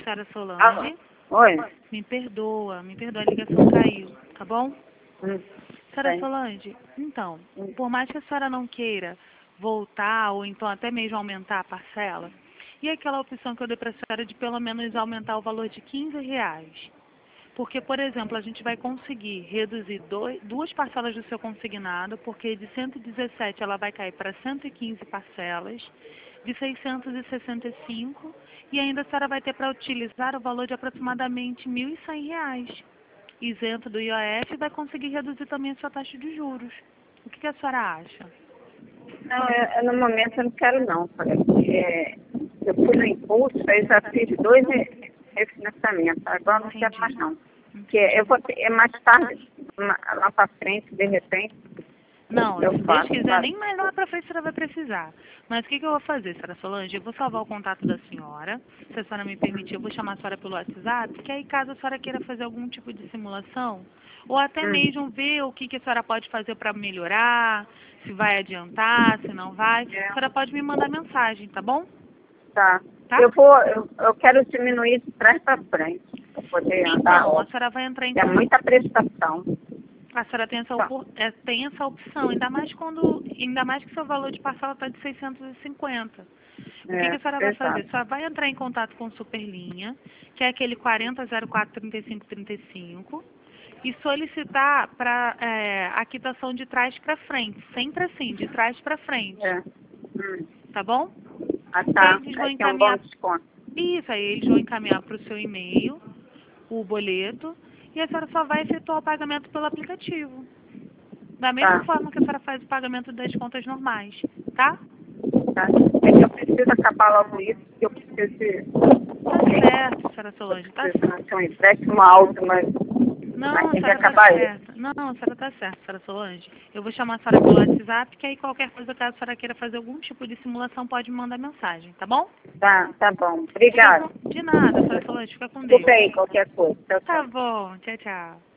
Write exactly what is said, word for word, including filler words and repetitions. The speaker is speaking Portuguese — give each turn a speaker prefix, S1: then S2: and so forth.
S1: Senhora
S2: Alô?
S1: Solange,
S2: Oi?
S1: me perdoa, me perdoa, a ligação caiu, tá bom?
S2: Hum,
S1: Senhora
S2: bem.
S1: Solange, então,
S2: Hum.
S1: por mais que a senhora não queira voltar ou então até mesmo aumentar a parcela, e aquela opção que eu dei para a senhora de pelo menos aumentar o valor de quinze reais? Porque, por exemplo, a gente vai conseguir reduzir dois, duas parcelas do seu consignado, porque de cento e dezessete ela vai cair para cento e quinze parcelas, de seiscentos e sessenta e cinco, e ainda a senhora vai ter para utilizar o valor de aproximadamente mil e cem reais. Isento do I O F, e vai conseguir reduzir também a sua taxa de juros. O que, que a senhora acha?
S2: Não, eu, eu, no momento eu não quero não, falei, porque eu fui no impulso, aí já fiz dois re- refinanciamentos, agora eu não quero mais não. Porque eu vou ter, é mais tarde, ma- lá para frente, de repente,
S1: Não,
S2: eu
S1: se Deus
S2: faço.
S1: quiser,
S2: Mas,
S1: nem mais lá pra frente a senhora vai precisar. Mas o que, que eu vou fazer, senhora Solange? Eu vou salvar o contato da senhora. Se a senhora me permitir, eu vou chamar a senhora pelo WhatsApp, que aí caso a senhora queira fazer algum tipo de simulação, ou até
S2: hum,
S1: mesmo ver o que, que a senhora pode fazer para melhorar, se vai adiantar, se não vai, a
S2: é,
S1: senhora pode me mandar mensagem, tá bom?
S2: tá.
S1: Tá?
S2: Eu vou, eu, eu quero diminuir de trás para frente, para poder andar
S1: Então, a
S2: logo.
S1: senhora vai entrar em
S2: É
S1: contato.
S2: muita prestação.
S1: A senhora tem essa,
S2: Tá,
S1: opor- é, tem essa opção, ainda mais quando, ainda mais que seu valor de parcela está de seiscentos e cinquenta. O que, que a senhora
S2: é,
S1: vai fazer? A
S2: exato.
S1: senhora vai entrar em contato com o Superlinha, que é aquele quarenta zero quatro trinta e cinco trinta e cinco, e solicitar para é, a quitação de trás para frente, sempre assim, de trás para frente,
S2: É. Hum.
S1: tá bom?
S2: Ah,
S1: E aí
S2: tá.
S1: eles vão
S2: Aí tem um bom
S1: encaminhar,
S2: desconto.
S1: isso, aí eles vão encaminhar para o seu e-mail, o boleto, e a senhora só vai efetuar o pagamento pelo aplicativo. Da mesma
S2: Tá,
S1: forma que a senhora faz o pagamento das contas normais, tá?
S2: tá. É que eu preciso acabar logo isso, porque eu preciso de...
S1: Tá certo, senhora
S2: Eu
S1: Solange, tá
S2: preciso
S1: certo.
S2: de um empréstimo alto, mas,
S1: Não,
S2: mas
S1: a
S2: tem que
S1: senhora tá
S2: acabar isso.
S1: certa. Não, a senhora tá certa, senhora Solange. Eu vou chamar a senhora pelo WhatsApp, que aí qualquer coisa, caso a senhora queira fazer algum tipo de simulação, pode me mandar mensagem, tá bom?
S2: Tá, tá bom.
S1: Fica
S2: Obrigada.
S1: com... De nada, senhora Solange, fica com
S2: Desculpa
S1: Deus.
S2: aí qualquer coisa. Tchau,
S1: Tá
S2: tchau.
S1: bom, tchau, tchau.